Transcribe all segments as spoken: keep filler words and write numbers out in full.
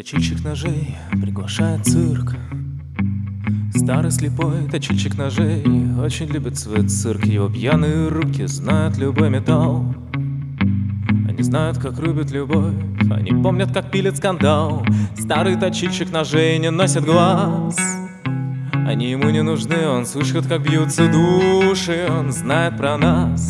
Точильщик ножей приглашает цирк. Старый слепой точильщик ножей очень любит свой цирк. Его пьяные руки знают любой металл. Они знают, как рубят любовь, они помнят, как пилит скандал. Старый точильщик ножей не носит глаз. Они ему не нужны, он слышит, как бьются души, он знает про нас.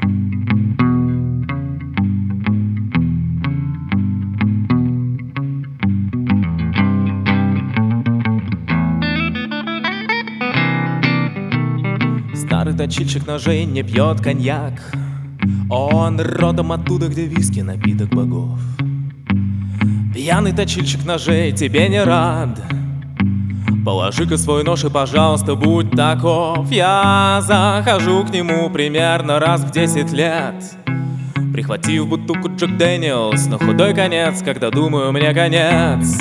Старый точильщик ножей не пьет коньяк. Он родом оттуда, где виски напиток богов. Пьяный точильщик ножей тебе не рад. Положи-ка свой нож и, пожалуйста, будь таков. Я захожу к нему примерно раз в десять лет, прихватив бутылку Джек Дэниелс на худой конец, когда думаю, мне конец.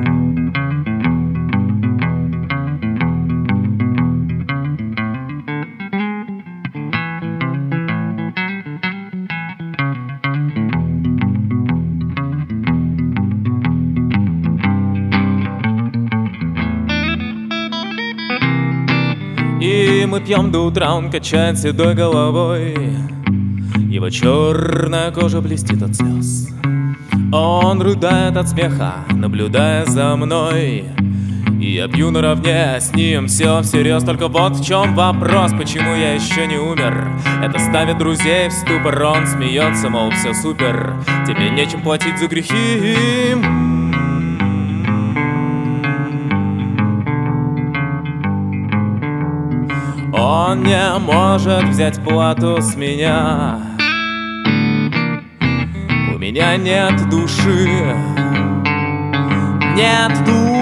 И мы пьем до утра, он качает седой головой. Его черная кожа блестит от слез. Он рыдает от смеха, наблюдая за мной. И я пью наравне с ним, все всерьез. Только вот в чем вопрос, почему я еще не умер. Это ставит друзей в ступор. Он смеется, мол, все супер, тебе нечем платить за грехи. Он не может взять плату с меня. У меня нет души, нет души.